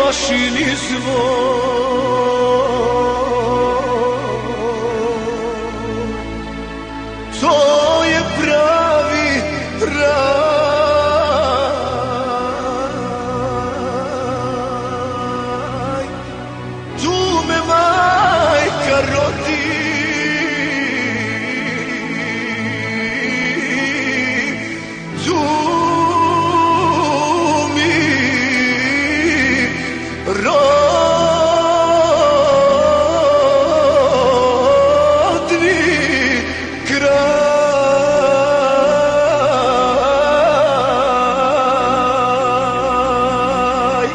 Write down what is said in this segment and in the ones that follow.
pašin izvor. To je pravi raj. Tu me majka rodi, tu mi rodni kraj.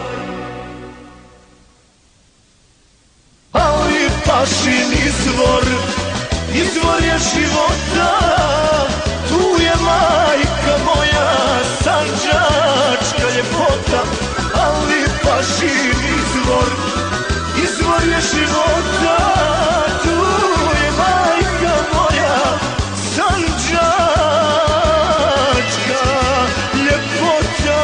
Ali pašin izvor, izvor je života, tu je majka moja, sandžačka ljepota. Ali pašin izvor, izvor je života, tu je majka moja, sandžačka ljepota.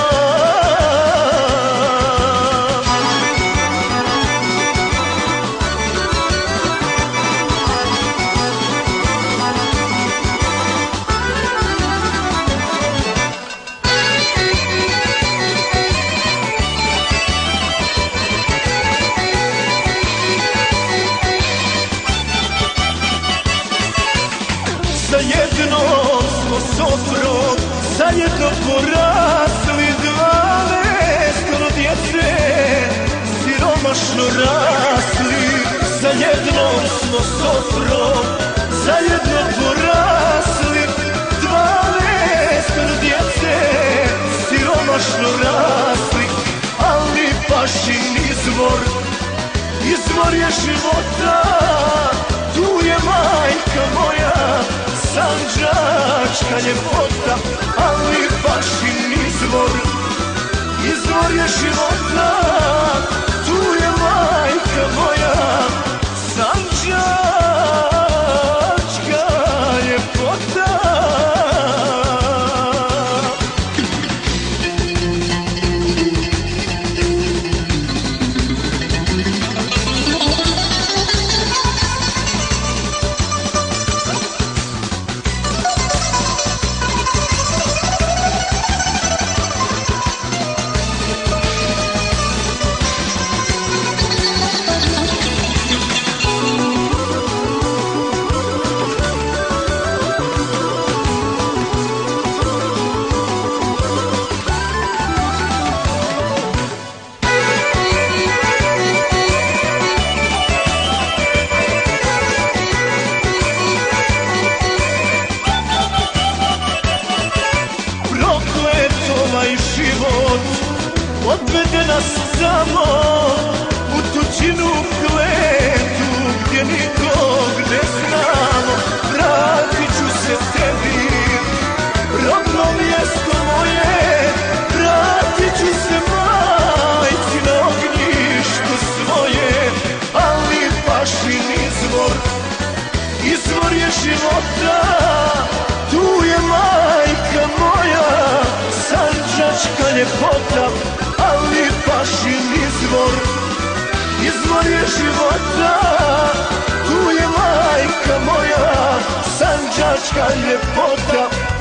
Zajedno smo sofrom, zajedno porasli, 12 djece siromašno rasli. Zajedno smo sofrom, zajedno porasli, 12 djece siromašno rasli. Ali pašin izvor, izvor je života, tu je majka moja, sandžačka ljepota. Ali pašin izvor, izvor je života, tu je majka moja, sandžačka ljepota. Odvede nas samo u tuđinu kletu, gdje nikog ne znamo. Vratit ću se tebi, rodno mjesto moje, vratit ću se majci na ognjištu svoje. Ali pašin izvor, izvor je života, tu je majka moja, sandžačka ljepota. Ali pašin izvor, izvor je života, tu je majka moja, sandžačka ljepota.